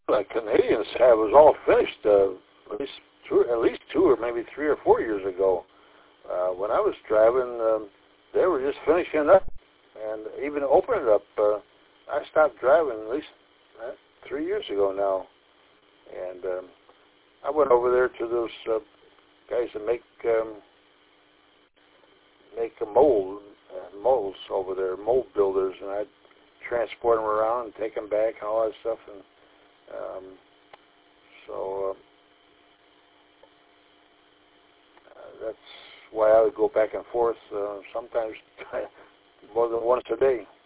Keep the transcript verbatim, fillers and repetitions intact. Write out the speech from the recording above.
the Canadians have was all finished uh, at least two, at least two or maybe three or four years ago. Uh, when I was driving, um, they were just finishing up and even opening it up. Uh, I stopped driving at least uh, three years ago now, and um, I went over there to those uh, guys that make um, make a mold uh, molds over there, mold builders, and I'd transport them around and take them back and all that stuff. And um, so uh, that's why I would go back and forth uh, sometimes more than once a day.